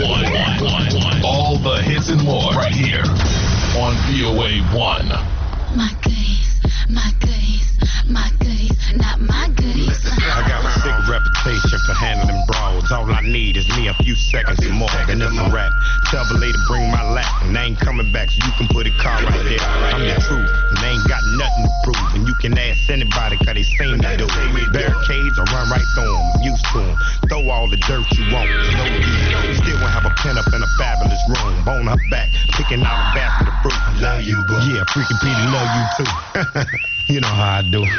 All the hits and more right here on VOA 1. My goodies, my goodies, my goodies, not my goodies. I got a sick reputation for handling brawls. All I need is me a few seconds and more, and it's a rap. Tell the lady bring my lap, and they ain't coming back, so you can put a car right there. I'm the truth, and they ain't got nothing to prove. And you can ask anybody, cause they seen me do it. Barricades, I run right through them, I'm used to them. Throw all the dirt you want, no use. Still won't have a pen up in a fabulous room. Bone her back, picking out a basket of fruit. Love you, boo. Yeah, freaking Petey, love you too. You know how I do.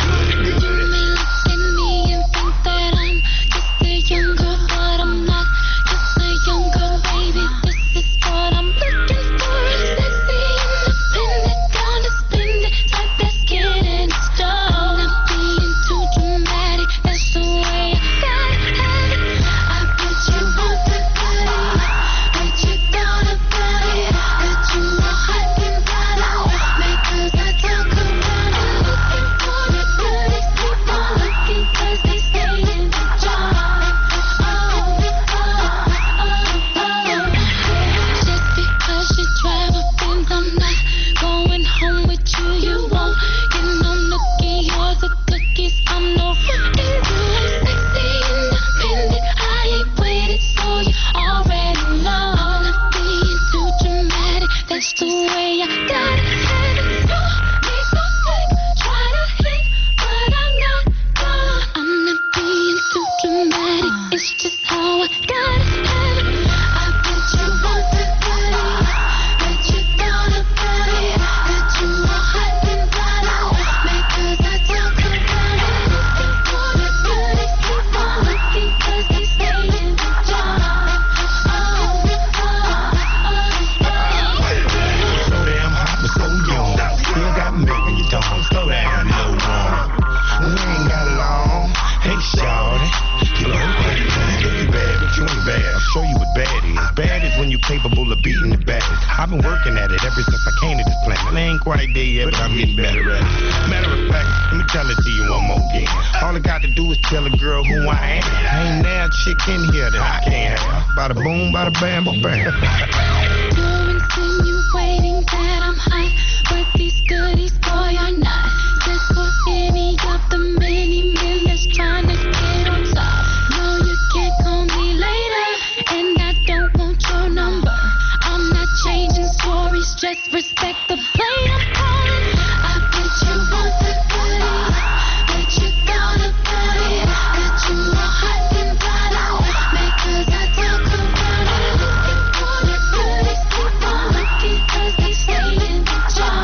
I've been working at it ever since I came to this planet. I ain't quite there yet, but I'm getting better at it. Matter of fact, let me tell it to you one more again. All I got to do is tell a girl who I am. Ain't now a chick in here that I can't have. Bada boom, bada bam, bam. You're insinuating that I'm hot, but these goodies, boy, are not. Just for any of the many men that's trying to get on top. No, you can't call me later, and I don't want your number. I'm not changing stories, just respect the play I'm calling. I bet you want the goodies, bet you got about it, that you are hot and bothered, because I talk about it. Looking for the goodies, keep on looking, cause they stay in the jar.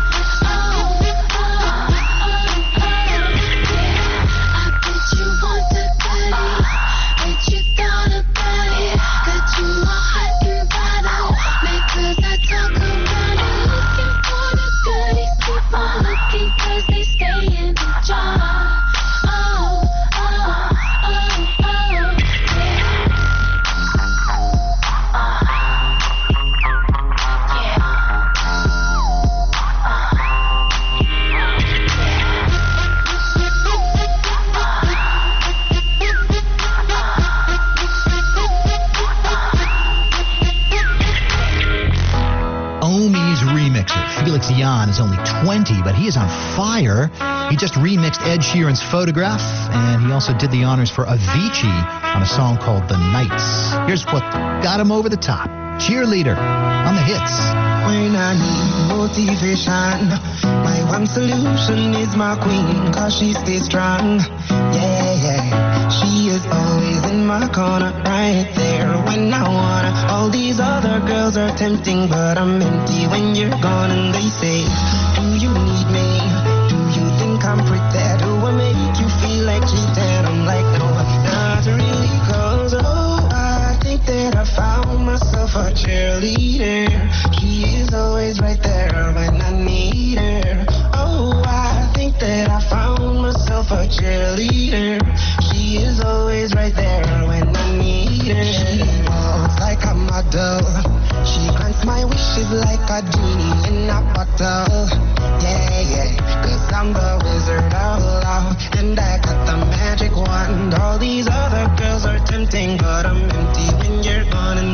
Felix Jan is only 20, but he is on fire. He just remixed Ed Sheeran's Photograph, and he also did the honors for Avicii on a song called The Nights. Here's what got him over the top. Cheerleader on the hits. When I need motivation, my one solution is my queen, cause she stays strong. Yeah, yeah. She is always in my corner, right there when I wanna. All these other girls are tempting, but I'm empty when you're gone. And they say, do you need me? Do you think I'm pretty? Do I make you feel like cheating? I'm like, no, not really, cause I think that I found myself a cheerleader. She is always right there when I need her. Oh, I think that I found myself a cheerleader. She is always right there when I need her. She walks like a model. She grants my wishes like a genie in a bottle. Yeah, yeah, cause I'm the wizard of love, and I got the magic wand. All these other girls are tempting, but I'm empty when you're gone.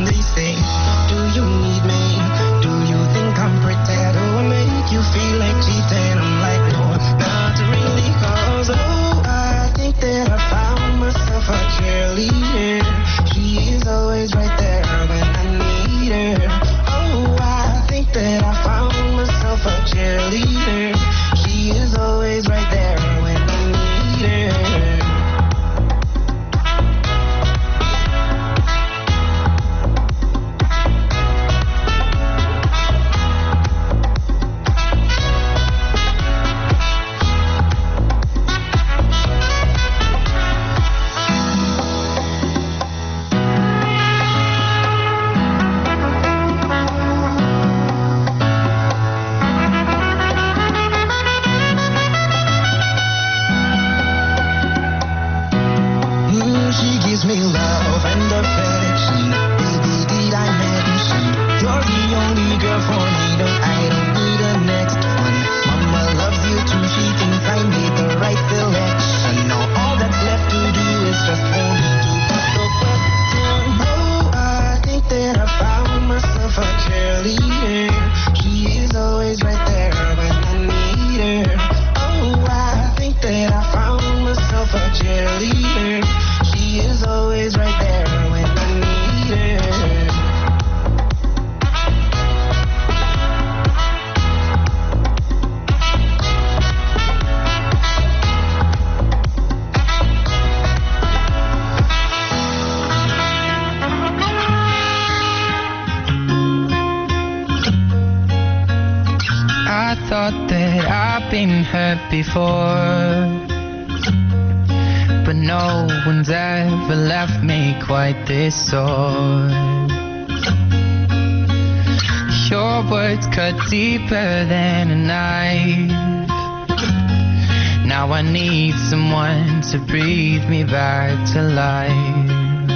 gives me love and affection. Baby, did I mention you're the only girl for me? No, I don't need a next one. Mama loves you too. She thinks I made the right selection. Now all that's left to do is just for me to put the question. Oh, I think that I found myself a cheerleader. She is always right there when I need her. Oh, I think that I found myself a cheerleader. She is always right there when I need her. I thought that I've been hurt before, but no one's ever left me quite this sore. Your words cut deeper than a knife. Now I need someone to breathe me back to life.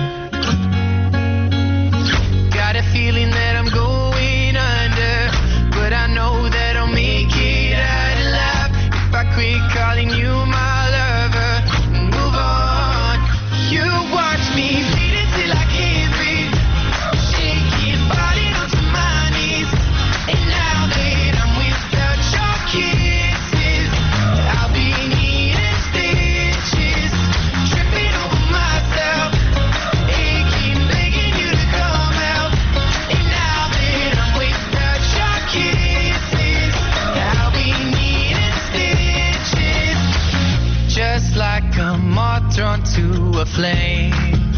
Got a feeling that I'm going under, but I know that I'll make it out alive if I quit calling you my lover and move on. You watch me bleed until I can't breathe, shaking, falling onto my knees. And now that I'm without your kisses, I'll be needing stitches, tripping over myself, aching, begging you to come out. And now that I'm without your kisses, I'll be needing stitches, just like a moth drawn to a flame.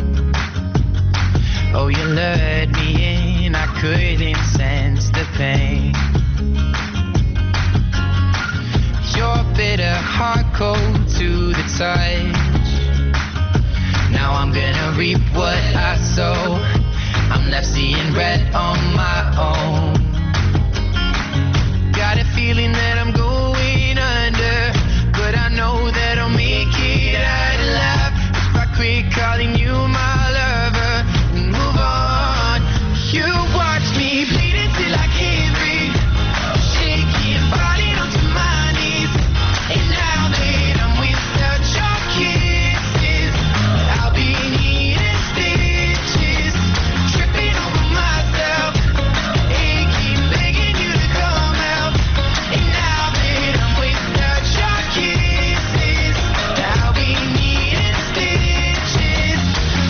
Oh, you lured me in, I couldn't sense the pain. Your bitter heart cold to the touch. Now I'm gonna reap what I sow. I'm left seeing red on my own. Got a feeling that I'm going under, but I know that I'll make it out alive if I quit calling you my lover and move on. You watch me bleed until I can't breathe, shaking, falling onto my knees. And now that I'm without your kisses, I'll be needing stitches, tripping over myself, aching, begging you to come out. And now that I'm without your kisses, I'll be needing stitches.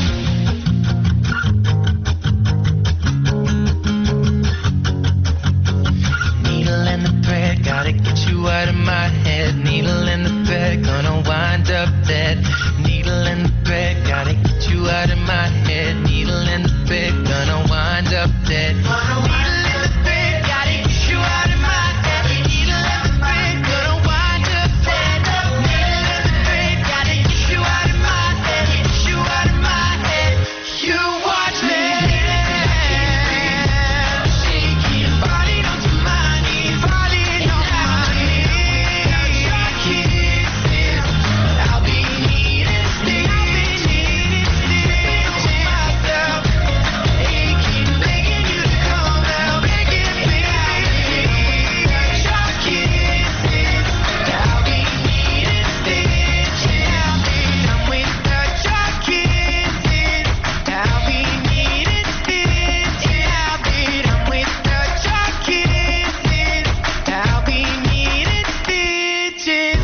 Needle in the thread, gotta get you out of my head. Needle in the thread, gonna wind up dead. Needle in the thread, gotta get you out of my head. Needle in the thread, gonna wind up dead. Needle in the thread, gotta get you out of my head. Needle in the thread, gonna wind up dead. Needle in the thread, gotta get you out of my head. Get you out of my head. You watch me, shaking, falling onto my knees, falling on my knees. Your kisses, I'll be needing stitches, tripping over myself, aching, begging you to come out, begging, begging. Your kisses, I'll be needing stitches. I'm without your kisses, I'll be needing stitches. I'm without your kisses, I'll be needing stitches.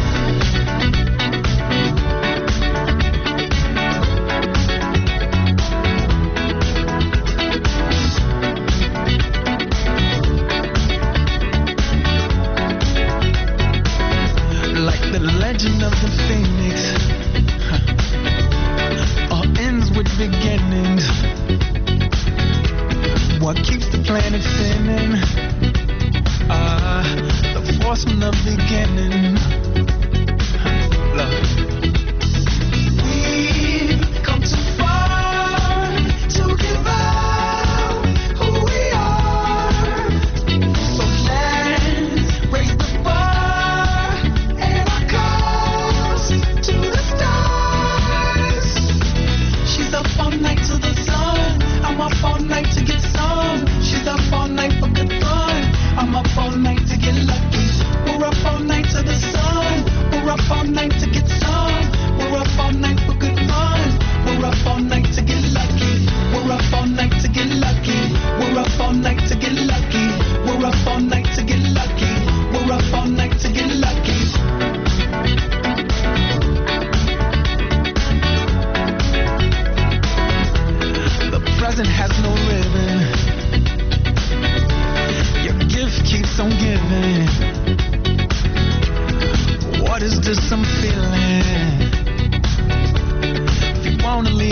Like the legend of the phoenix, all ends with beginnings. What keeps the planet spinning? The force from the beginning. Look. We've come too far to give up who we are. So let's raise the bar and our cause to the stars. She's a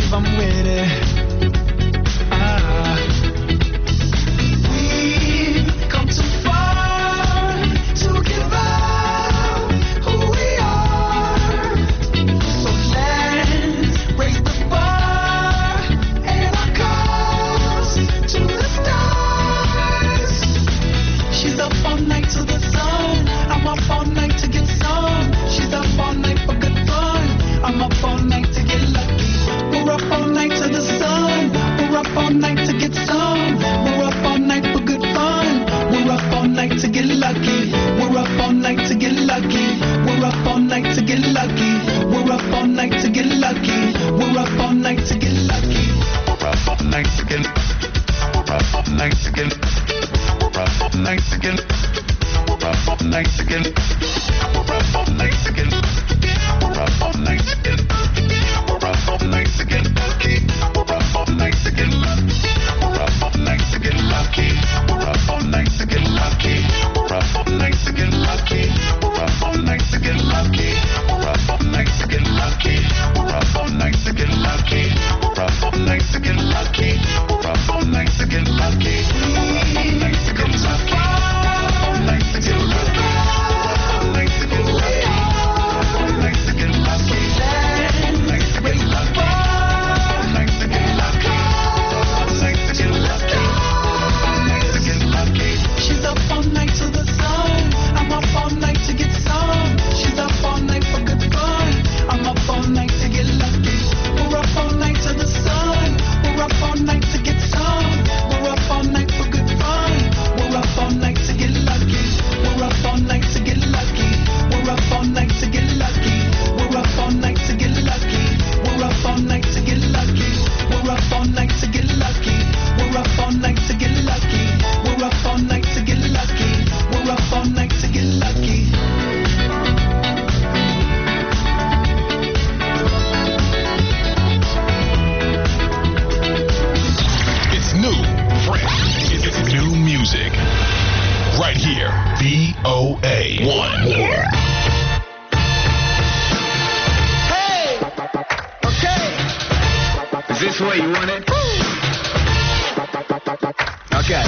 believe I'm with it. We've come too far to give up who we are. So let's raise the bar and our cause to the stars. She's up all night to the sun. I'm up all night to get some. She's up all night for good fun. I'm up all night to get lucky. We're up all night to the sun. We're up all night to get some. We're up all night for good fun. We're up all night to get lucky. We're up all night to get lucky. We're up all night to get lucky. We're up all night to get lucky. We're up all night to get lucky. We're up all night to get. We're up all night to get. We're up all night to get. We're up all night to get. We're up all night to get. We're up all night to get. We're up all night to get lucky. We're up all night to get lucky. We're up all night to get lucky. We're up all night to get lucky. We're up all night to get lucky. We're up all night to get lucky. We're up all night to get lucky. We're up all night to get lucky. We're up all night to get lucky. We're up all night to get lucky. We're up all night to get lucky. All night to get lucky. All night to get lucky. All night to get lucky. All night to get lucky. All night to get lucky. All night to get lucky. All night to get lucky. She's up all night to the sun. I'm up all night to get some. She's up all night for good fun. I'm up all night to get lucky. We're up all night to the sun. We're up all night to get some. We're up all night for good fun. We're up all night to get lucky. We're up all night to get lucky. We're up all night to get lucky. We're up all night to get lucky. We're up all night to get lucky. We're up all night to get lucky. We're up all night to get lucky. We're up all night to get lucky. We're up all night to get lucky. It's new, fresh. It's new music. Right here. VOA 1. Hey! Okay! Is this where you want it? Okay.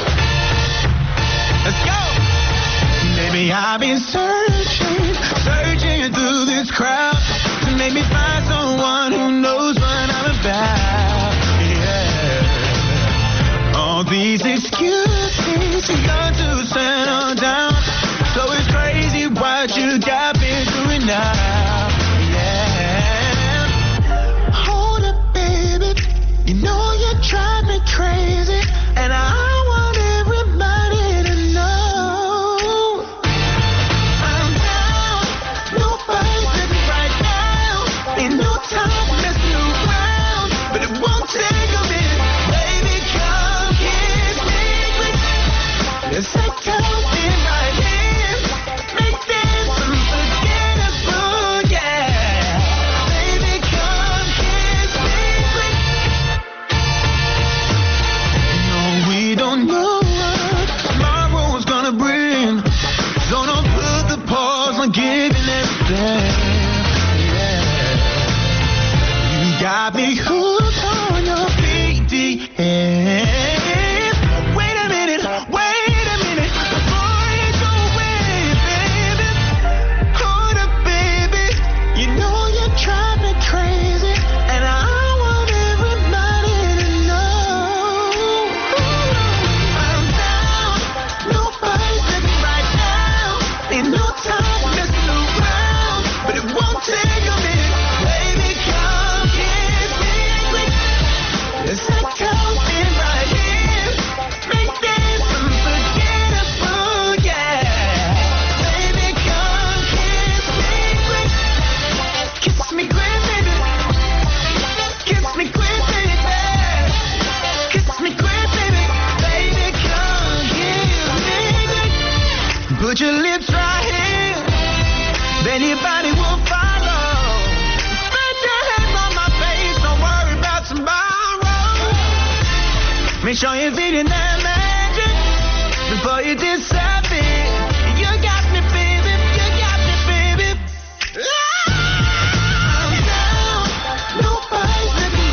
Let's go! Maybe I've been searching through this crowd to make me find someone who knows what I'm about. Yeah. All these excuses you got to settle down. So it's crazy what you got me doing now. Yeah. Hold up, baby. You know you drive me crazy, and I want everybody to know I'm down. Nobody's living right now. Ain't no time messing around, but it won't take a minute. Baby, come kiss me quick. Let's take something right here. Make this unforgettable, yeah. Baby, come kiss me quick. No, we don't know what tomorrow's gonna bring. So don't put the pause on giving everything. Yeah. You got me hooked on your BDS. Wait a minute, before you go away, baby. Hold up, baby. You know you drive me crazy, and I want everybody to know I'm down. Nobody's living right now. Ain't no time messing around, but it won't take a minute. Baby, come kiss me quick. Let's take something right here. Make this unforgettable, yeah. Baby, come kiss me quick. Kiss me quick, baby. Kiss me quick, baby. Kiss me quick, baby. Baby, come kiss me quick. Put your lips right here. Then your body will follow. Spread your hands on my face. Don't worry about tomorrow. Make sure you're feeling that magic before you disappear. You got me, baby. You got me, baby. I'm down. Nobody's living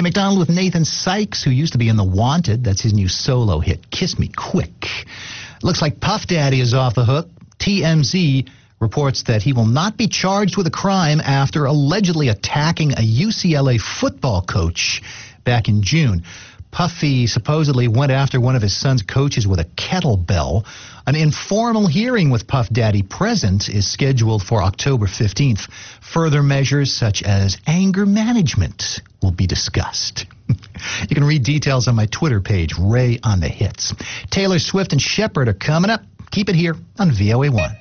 McDonald with Nathan Sykes, who used to be in The Wanted. That's his new solo hit, Kiss Me Quick. Looks like Puff Daddy is off the hook. TMZ reports that he will not be charged with a crime after allegedly attacking a UCLA football coach back in June. Puffy supposedly went after one of his son's coaches with a kettlebell. An informal hearing with Puff Daddy present is scheduled for October 15th. Further measures such as anger management will be discussed. You can read details on my Twitter page, Ray on the Hits. Taylor Swift and Shepard are coming up. Keep it here on VOA1.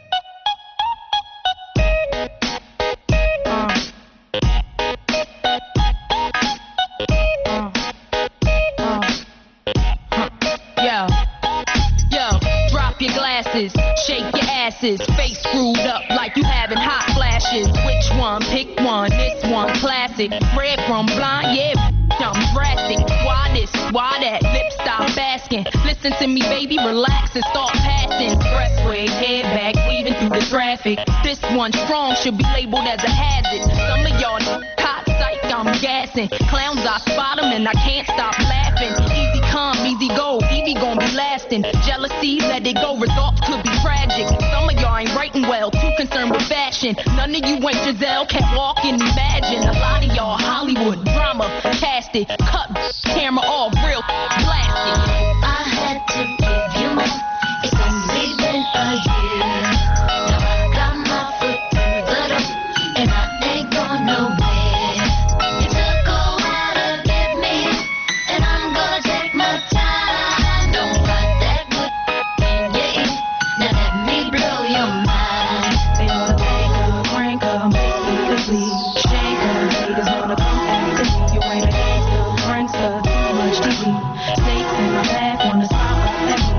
Shake your asses, face screwed up like you having hot flashes. Which one? Pick one. This one classic. Red from blind, yeah, I'm drastic. Why this? Why that? Lip stop asking. Listen to me, baby, relax and start passing. Expressway, head back, weaving through the traffic. This one strong should be labeled as a hazard. Some of y'all hot psych, I'm gassing. Clowns, I spot them and I can't stop laughing. Easy come, easy go, Evie gon' be lasting. Jealousy, let it go, results could be tragic. Some of y'all ain't writing well, too concerned with fashion. None of you ain't Giselle, can't walk and imagine. A lot of y'all Hollywood drama, cast it, cut camera off, real blasted. I had to give you more. It's only been a year. Now I got my foot through the door, and I ain't going nowhere. It took a while to get me, and I'm gonna take my time. Don't fight that good thing, yeah. Now let me blow your mind. They wanna take her, crank her, make her sleep, shake her. Haters wanna come after me. You ain't a gangster, prankster, too much TV. Snakes in my path, wanna stop at me.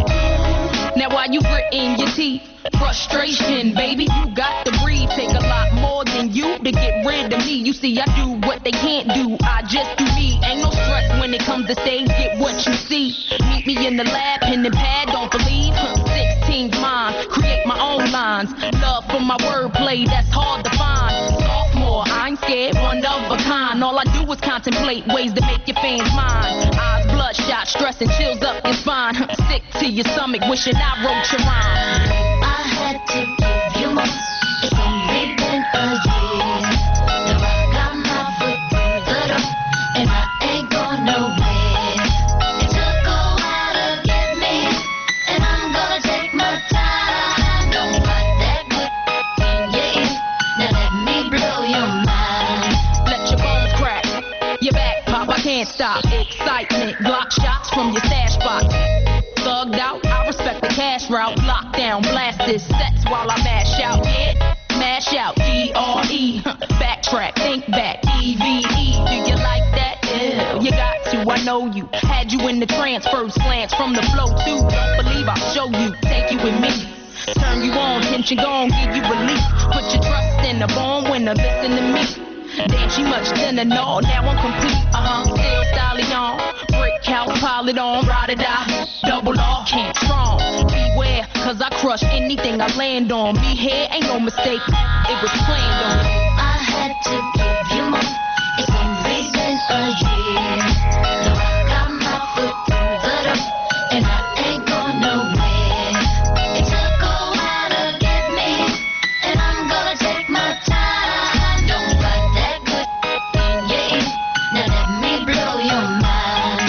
Now why you gritting your teeth? Frustration, baby, you got to breathe. Take a lot more than you to get rid of me. You see, I do what they can't do. I just do me. Ain't no stress when it comes to stage. Get what you see. Meet me in the lab, pen and pad. Don't believe. 16's mine. Create my own lines. Love for my wordplay. That's hard to find. Sophomore, I ain't scared. One of a kind. All I do is contemplate ways to make your fans mine. Eyes bloodshot, stress and chills up your spine. Sick to your stomach, wishing I wrote your rhyme. I had to give you more. It's only been a year. Now I got my foot through the door, and I ain't going nowhere. It took a while to get me, and I'm gonna take my time. Don't fight that good thing, yeah. Now let me blow your mind. Let your bones crack, your back pop, I can't stop. Excitement, block shots from your stash box. Thugged out, I respect the cash route. Lockdown, blast this sets while I mash out. Yeah, mash out, E-R-E. Backtrack, think back, E-V-E. Do you like that? Yeah, you got to, I know you. Had you in the trance, first glance from the flow too. Don't believe I'll show you, take you with me. Turn you on, tension gone, give you relief. Put your trust in the born winner, listen to me. Damn, she much thinner, no, now I'm complete. Still stallion, brick house, pile it on, ride or die, double off, can't strong. Beware, cause I crush anything I land on. Be here, ain't no mistake, it was planned on. I had to give you more. It's only been a year. Now I got my foot through the door, and I ain't going nowhere. It took a while to get me, and I'm gonna take my time. Don't fight that good thing, yeah. Now let me blow your mind.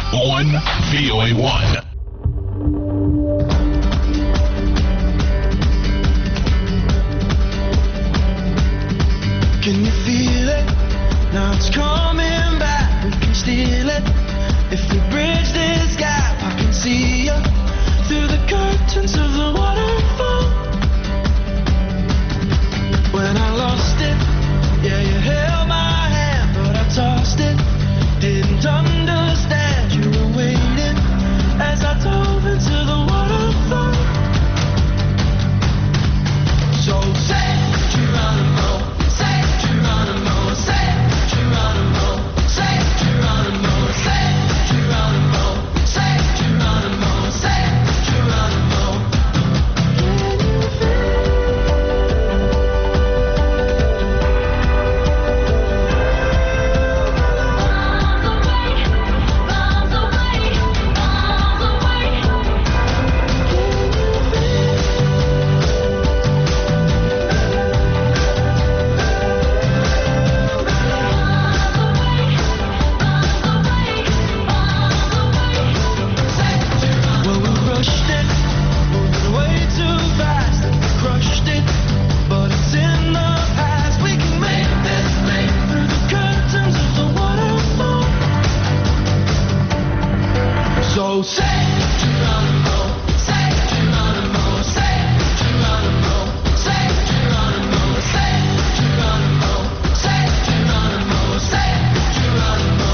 on VOA1. Can you feel it? Now it's coming back. We can steal it. If we bridge this gap, I can see you through the curtains of the waterfall. When I lost it, yeah, you held my hand, but I tossed it. Didn't understand you were waiting as I dove into the waterfall. So say Geronimo, say Geronimo, say Geronimo, say Geronimo, say Geronimo, say Geronimo, say Geronimo. Well, we rushed it, moving way too fast, and we crushed it, but it's in the past. We can make this leap through the curtains of the waterfall. So say Geronimo, say Geronimo, say Geronimo, say Geronimo, say Geronimo, say Geronimo, say Geronimo.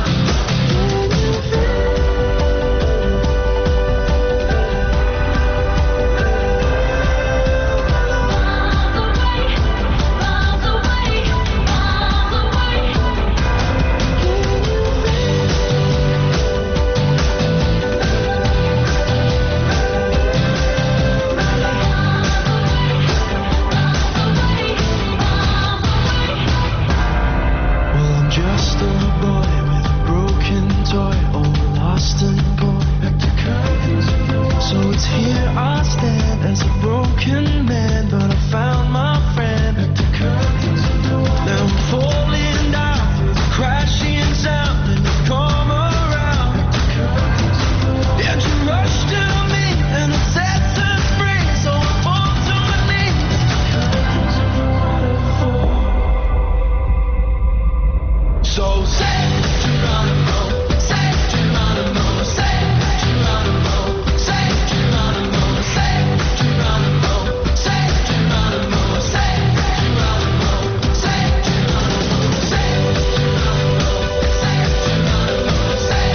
Well, I'm just a boy with a broken toy, all lost and poor. So it's here I stand as a broken man, but I found my friend. Now I'm falling down through the crashing sound, and you come around. And you rush to me, and it sets us free. So I fall to my knees. So say Geronimo, say Geronimo, say Geronimo, say Geronimo, say Geronimo, say Geronimo, say Geronimo, say Geronimo, say Geronimo, say Geronimo, say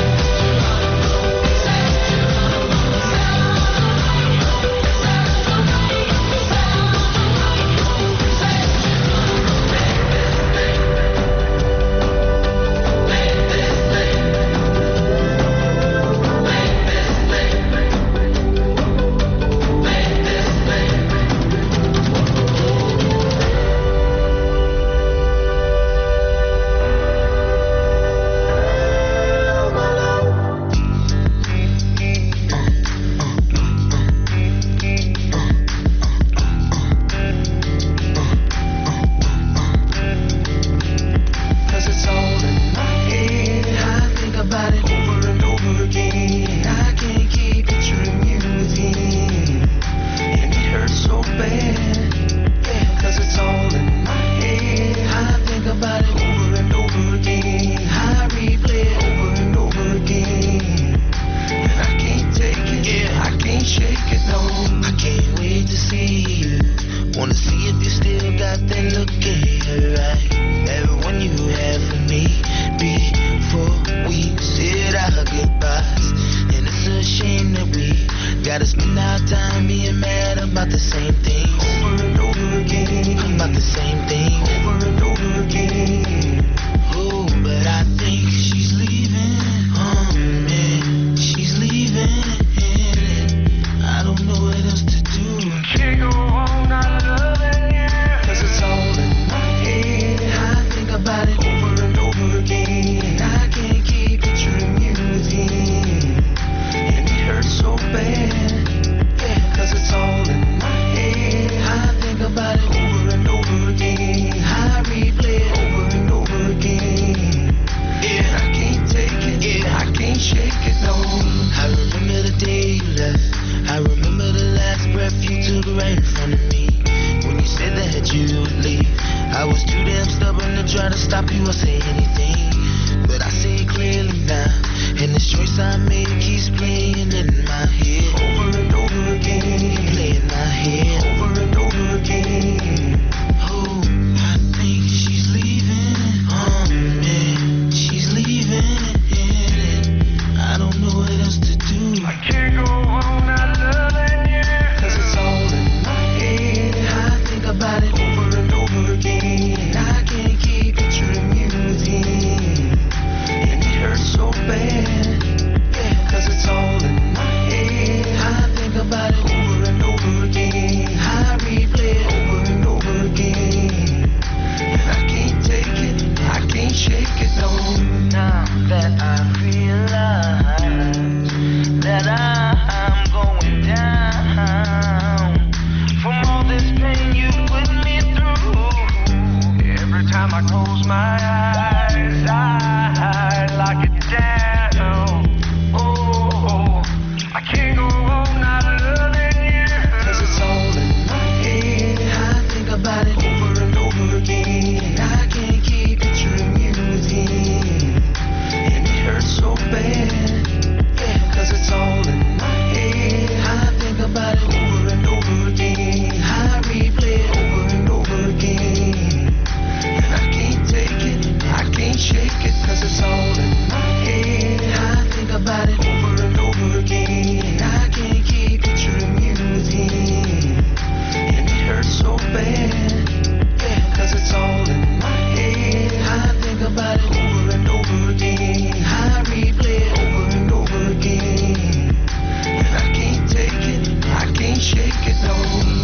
Cause it's all in my head. I think about it over and over again. I can't keep picturing you with him, and it hurts so bad. Yeah, cause it's all in my head. I think about it over and over again. I replay it over and over again, and I can't take it. Yeah, I can't shake it, no. I can't wait to see you. Wanna see if you still got that look in your eye. Everyone you had for me before we said our goodbyes. And it's a shame that we gotta spend our time being mad about the same things over and over again. About the same thing over and over again. Oh, but I think she's leaving. Oh man, she's leaving. I don't know what else to do. Can't go on not loving you. Cause it's all in my head. I think about it over and over again. I can't keep picturing you with him, and it hurts so bad. Yeah, cause it's all in my head. I try to stop you or say anything, but I say it clearly now. And this choice I made keeps playing in my head over and over again, playing my head over and over again. Oh, I think she's leaving. Oh man, she's leaving. I don't know what else to do. I can't go on not loving you, 'cause it's all in my head. I think about it over and over again. I can't keep picturing you with him, and it hurts so bad. Yeah, 'cause it's all in my head. I think about it over and over again. I replay it over and over again, and I can't take it, I can't shake it, no. Now that I realize that I'm going down from all this pain you put me through. Every time I close my eyes, I lock it down. Oh, I can't go on not loving you, 'cause it's all in my head. I think about it over and over again. I can't keep picturing you with him, and it hurts so bad. Yeah, 'cause it's all in my head. I think about it over and over again. I replay it over and over again, and I can't take it, I can't shake it, 'cause it's all in my head. I think about it over and over again. I can't keep picturing you with him, and it hurts so bad. Yeah, 'cause it's all in my head. I think about it over and over again. I replay it over and over again, and I can't take it, I can't shake it, no.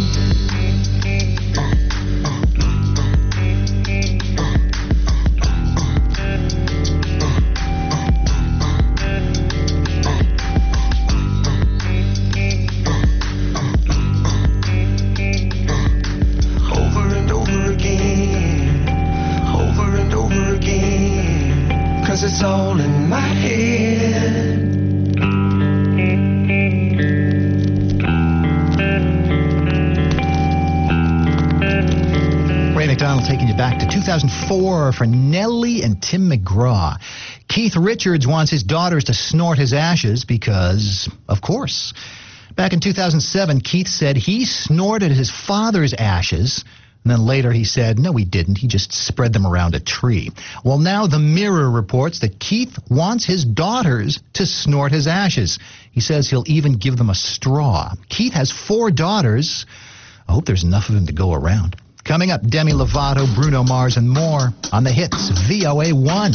Over and over again, over and over again, 'cause it's all in my head. Ray McDonald taking you back to 2004 for Nelly and Tim McGraw. Keith Richards wants his daughters to snort his ashes because, of course. Back in 2007, Keith said he snorted his father's ashes, and then later he said, no, he didn't. He just spread them around a tree. Well, now the Mirror reports that Keith wants his daughters to snort his ashes. He says he'll even give them a straw. Keith has 4 daughters. I hope there's enough of them to go around. Coming up, Demi Lovato, Bruno Mars, and more on the hits VOA1.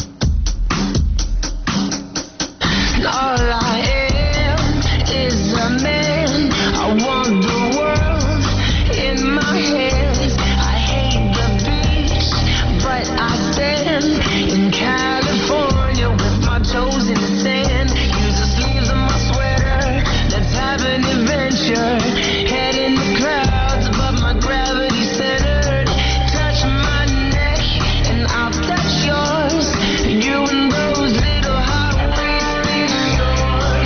All I am is a man. I want the world in my hands. I hate the beach, but I stand in California with my toes in the sand. Use the sleeves of my sweater. Let's have an adventure. Head in the clouds, but my gravity centered. Touch my neck and I'll touch yours. You and those little hot waist in yours.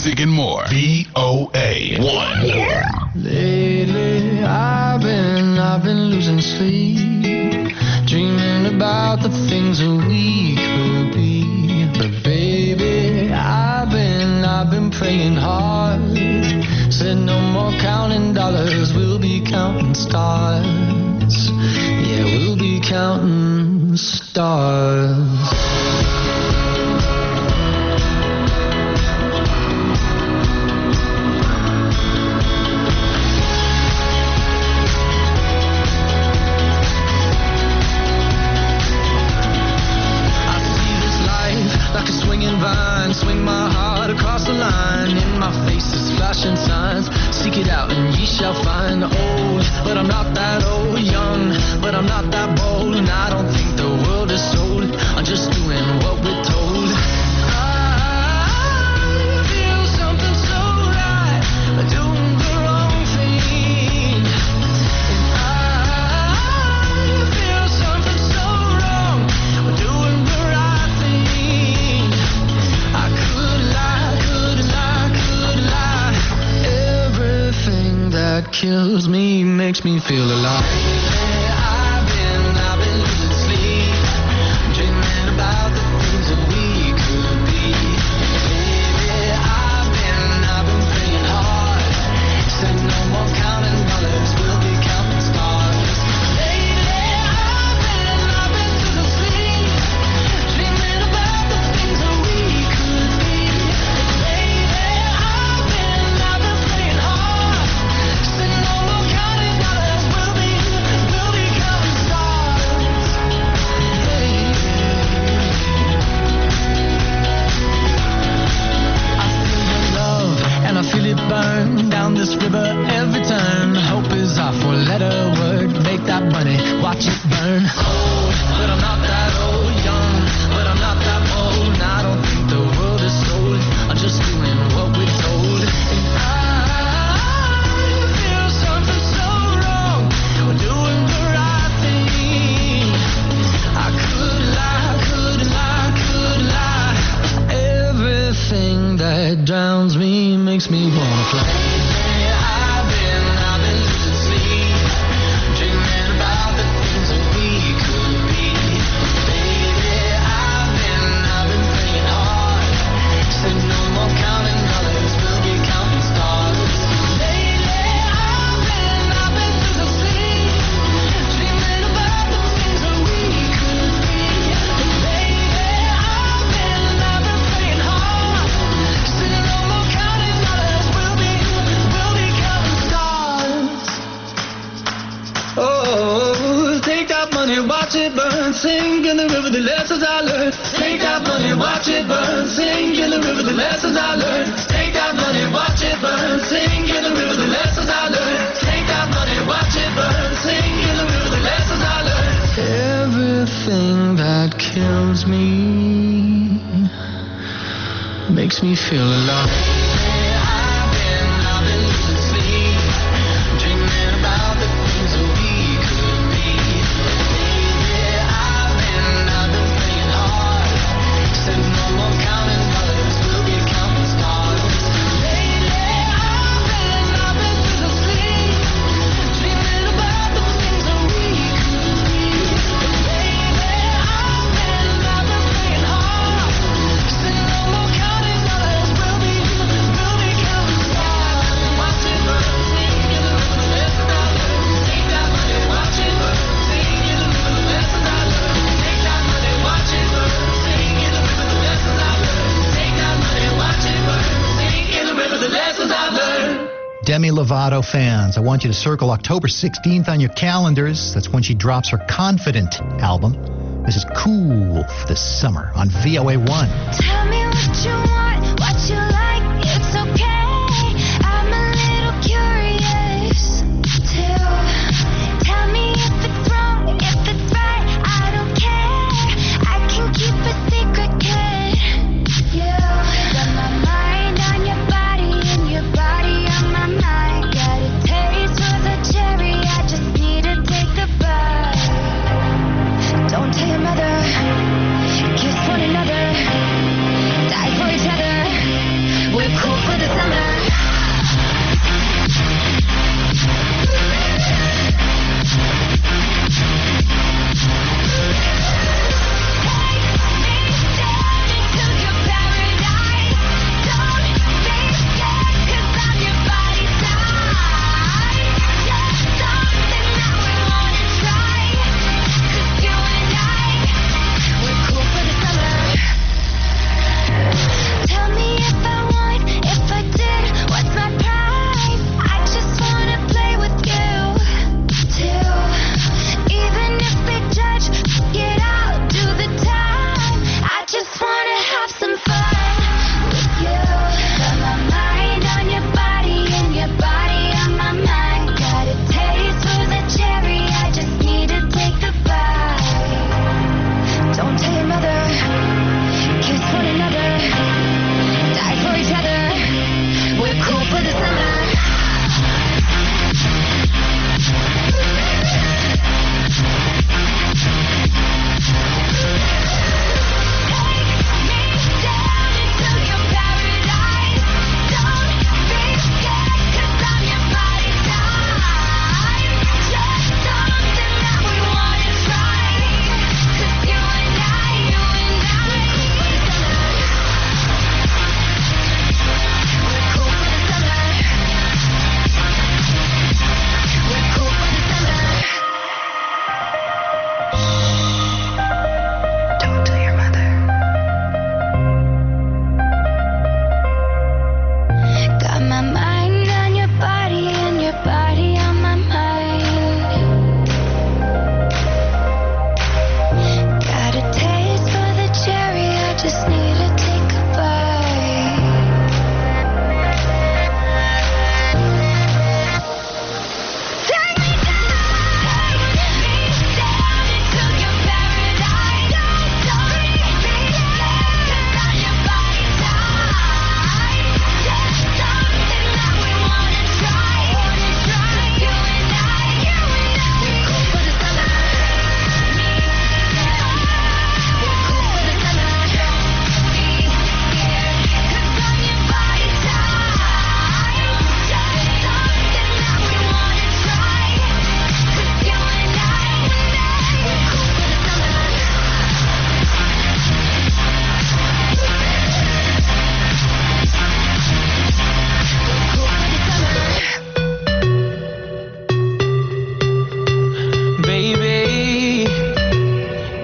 music and more. VOA 1. Lately, I've been losing sleep, dreaming about the things that we could be. But baby, I've been praying hard. Said no more counting dollars, we'll be counting stars. Yeah, we'll be counting stars. Like a swinging vine, swing my heart across the line. In my face is flashing signs. Seek it out and ye shall find. Old, but I'm not that old. Young, but I'm not that bold. And I don't think the world is sold. I'm just doing what we're told. I feel something so right, doing the wrong thing. And I feel something so wrong, doing the right thing. I could lie. Everything that kills me makes me feel alive. I've been losing sleep, dreaming about the things that we could be. Baby, I've been praying hard. Said no more counting dollars, we'll be counting stars. Lately, I've been losing sleep, dreaming about the things that we could be. Baby, I've been praying hard. Said no more counting dollars, we'll be counting stars. I feel your love and I feel it burn down this river every turn. Hope is our four-letter word. Make that money, watch it burn. Old, but I'm not that old. Young, but I'm not that old. And I don't think the world is sold. I'm just doing what we're told. And I feel something so wrong. We're doing the right thing. I could lie. Everything that drowns me makes me wanna fly. I've been losing sleep, dreaming about the things that we could be. Baby, I've been praying hard. Said no more counting dollars, we'll be counting stars. Lately, I've been losing sleep, dreaming about the things that we could be. Baby, I've been praying hard. Said no more counting dollars, we'll be counting stars. Oh, take that money, watch it burn, sing in the river the lessons I learned. Take that money, watch it burn, sing in the river the lessons I learned. Take that money, watch it burn, sing in the river the lessons I learned. Take that money, watch it burn, sing in the river the lessons I learned. Everything that kills me makes me feel alive. I've been losing sleep, dreaming about the things that we could be. Baby, I've been praying hard. Said no more counting dollars, we'll be counting stars. Lately, I've been losing sleep, dreaming about the things that we could be. Baby, I've been praying hard. Said no more counting dollars, we'll be counting stars. Watch it burn, sing in the river the lessons I learned. Take that money, watch it burn, sing in the river the lessons I learned. Take that money, watch it burn, sing in the river the lessons I learned. Take that money, watch it burn, sing in the river the lessons I learned. Demi Lovato fans, I want you to circle October 16th on your calendars. That's when she drops her Confident album. This is Cool for this summer on VOA 1. Tell me what you want, what you like, it's okay. I'm a little curious too. Tell me if it's wrong, if it's right, I don't care. I can keep a secret, kid. You got my mind on your body and your body on my mind. Got a taste for the cherry, I just need to take a bite. Don't tell your mother, kiss one another, die for each other. We're cool for the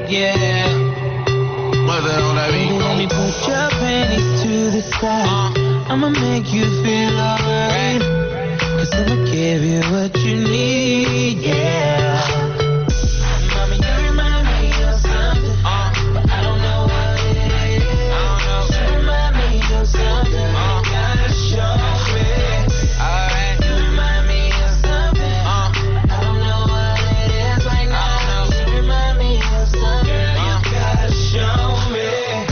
yeah. What's that on that beat? Let me put your panties to the side. I'ma make you feel alright. Cause I'ma give you what you need, yeah. Mommy, you remind me of something, but I don't know what it is. You remind me of something, you gotta show me. Alright. You remind me of something, but I don't know what it is right now. You remind me of something, you gotta show me.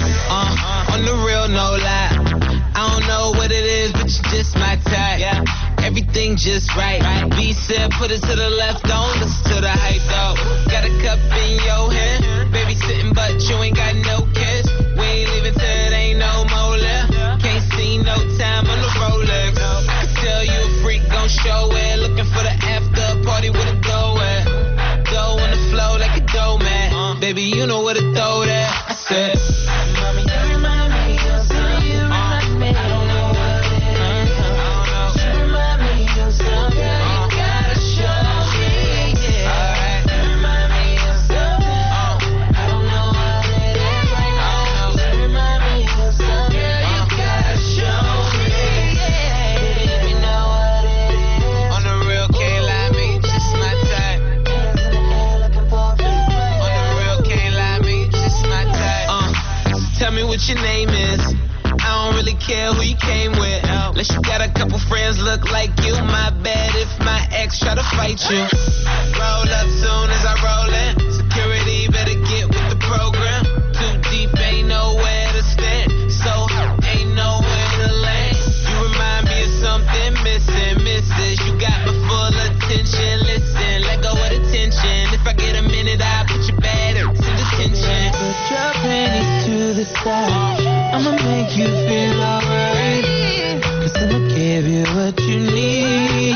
On the real, no lie. I don't know what it is, but you just my type. Yeah. Everything just right. B said, put it to the left, don't listen to the hype though. Got a cup in your hand, baby sitting, but you ain't got no kiss. We ain't leaving till it ain't no more left. Can't see no time on the Rolex. I can tell you a freak, gon' show it. Looking for the after party with a go at. Go on the flow like a dough man. Baby, you know where to throw that. I said, mommy, you remind me of something. You remind me. I don't know what it is. You remind me of something. You gotta show me, yeah. Alright. You remind me of something. I don't know what it is right now. You remind me of something. You gotta show me, yeah. Baby, if you know what it is. On the real, can't lie, me, just my type. Hands in the air looking for me. On the real, can't lie, me, just my type. Tell me what your name is. I don't really care who you came with. Unless you got a couple friends look like you. My bad if my ex try to fight you. Roll up soon as I roll in. Security better get with the program. Too deep, ain't nowhere to stand. So ain't nowhere to land. You remind me of something missing, missus. You got my full attention. Listen, let go of the tension. If I get a minute, I'll put your bad in detention. Put your panties to the side. I'ma make you feel alright. Cause I'ma give you what you need,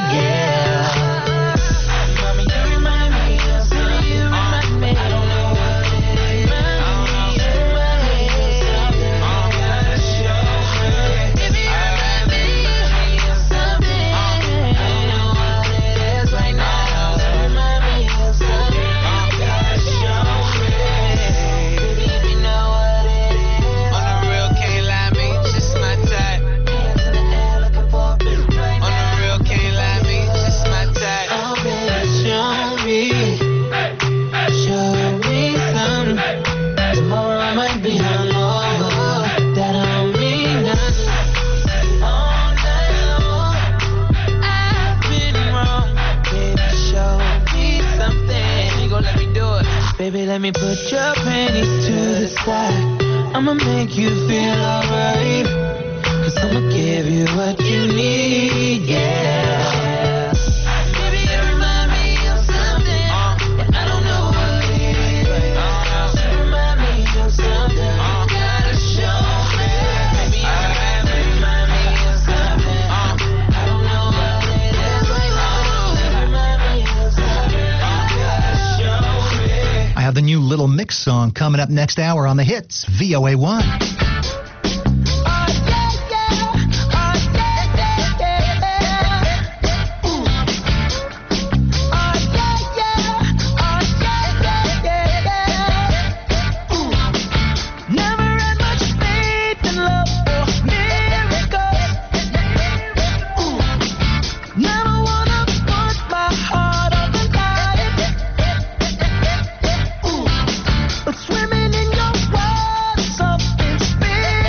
yeah. Mommy, you remind me of something. You remind me. I don't know what it is. You remind me of something. You gotta show me. Baby, you remind me of something. I don't know what it is right now. You remind me of something. You gotta show me. Baby, if you know what it is. On the real, can't lie, me, just my type. Hands in the air looking for me. On the real, can't lie, me, just my type. Oh, baby, show me some. Tomorrow I might be hungover. That don't mean nothing. All night long, I've been wrong. Baby, show me something. You gon' let me do it. Baby, let me put your panties to the side. I'ma make you feel alright. Cause I'ma give you what you need, yeah. Baby, you remind me of something, but I don't know what it is. You remind me of something, you gotta show me. Baby, you remind me of something, I don't know what it is right now. You remind me of something, you gotta show me. I have the new Little Mix song coming up next hour on the hits, VOA1. Swimming in your world, something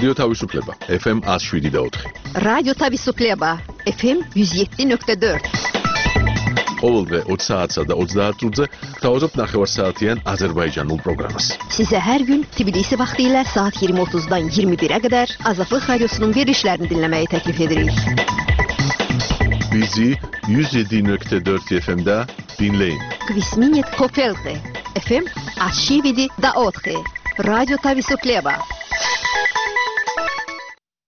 რადიო თავისუფლება FM 107.4. რადიო თავისუფლება FM 107.4. ყოველდღე 20 საათსა და 30 წუთზე გთავაზობთ ნახევარსაათიან აზერბაიჯანულ პროგრამას. Sizə hər gün Tbilisi vaxtı ilə saat 20:30-dan 21-ə qədər Azadlıq Radiosunun verilişlərini dinləməyi təklif edirik. Bizi 107.4 FM-də dinləyin. Kvisminit Kopelke FM 107.4. Radyo Tavisukhleba.